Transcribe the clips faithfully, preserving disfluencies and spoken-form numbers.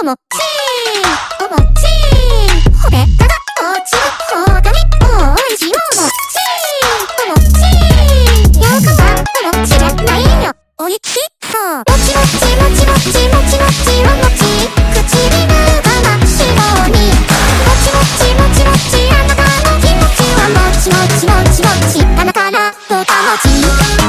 おもちおもちほれたが落ちるほどにおいしいおもちおもちよかはおもちじゃないよおいしそうもちもちもちもちもちもちおもち唇が真っ白にもちもちもちもちあなたの気持ちはもちもちもちもち鼻からぼたもち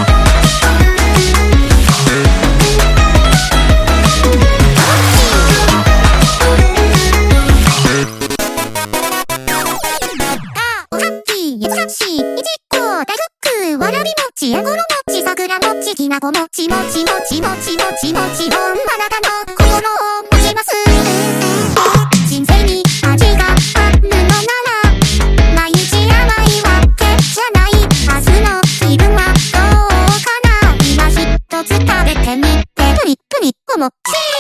優しいいちご大福わらび餅あごろ餅桜餅きなこ餅もちもちもちもちもちろんあなたの心を持ちます人生に味があるのなら毎日甘いわけじゃない明日の気分はどうかな今一つ食べてみてプリプリお餅